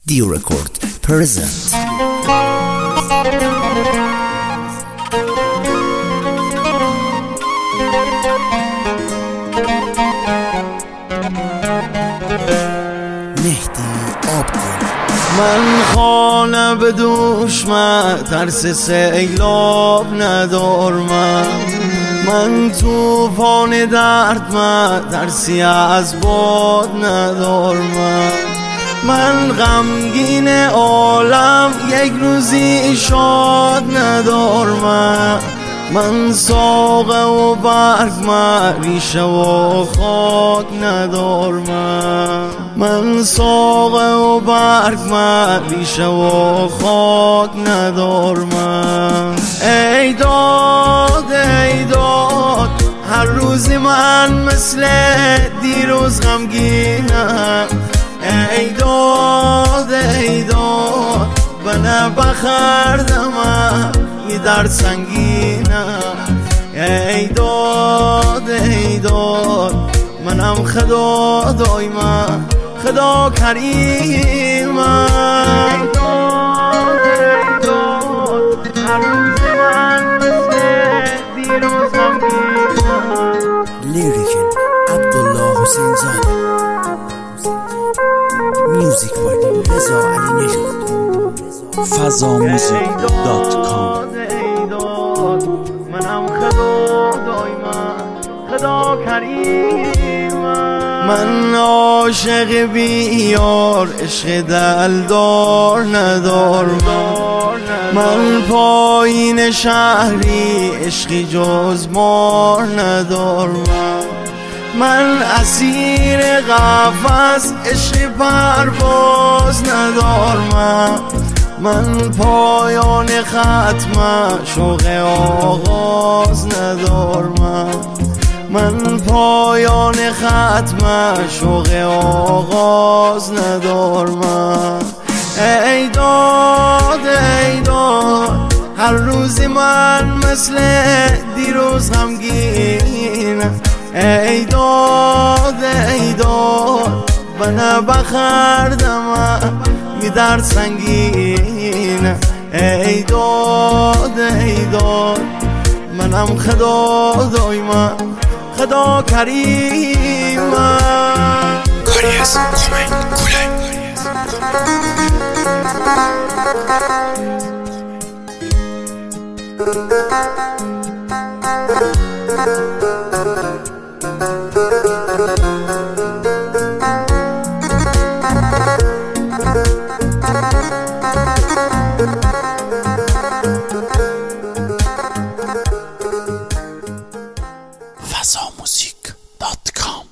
Dio Record presents. مهدی آبگل. من خانه به دوشم ترس سیلاب ندارم، من توفان درد ترسی از باد ندارم، من غمگین عالم یک روزی شاد ندارم، من ساقه و برگ ریشه و خاک ندارم، من ساقه و برگ ریشه و خاک ندارم. ای داد ای داد هر روزی من مثل دیروز غمگینم، ای داد ای داد بنا بخردم می در سنگینم، ای داد منم خدا دایما خدا کریمم. ای داد هر روز من مثل دیروز غمگینم. لیریکن عبدالله حسین زاده، میوزیک بای رضا علی نژاد، fazamusic.com. منم خدا دایما خدا کریمم. من عاشق بیار عشق دلدار ندارم، من پایین شهری عشقی جز مار ندارم، من اسیر قفس عشق پرواز ندارم، من پایان ختم شوق آغاز ندارم، من پایان ختم شوق آغاز ندارم. ای داد هر روزی من مثل دیروز غمگینم، ای داد بنا بخردم می در سنگینم، ای داد منم خدا دایما خدا کریمم. کاریز کومن کولای fazamusic.com.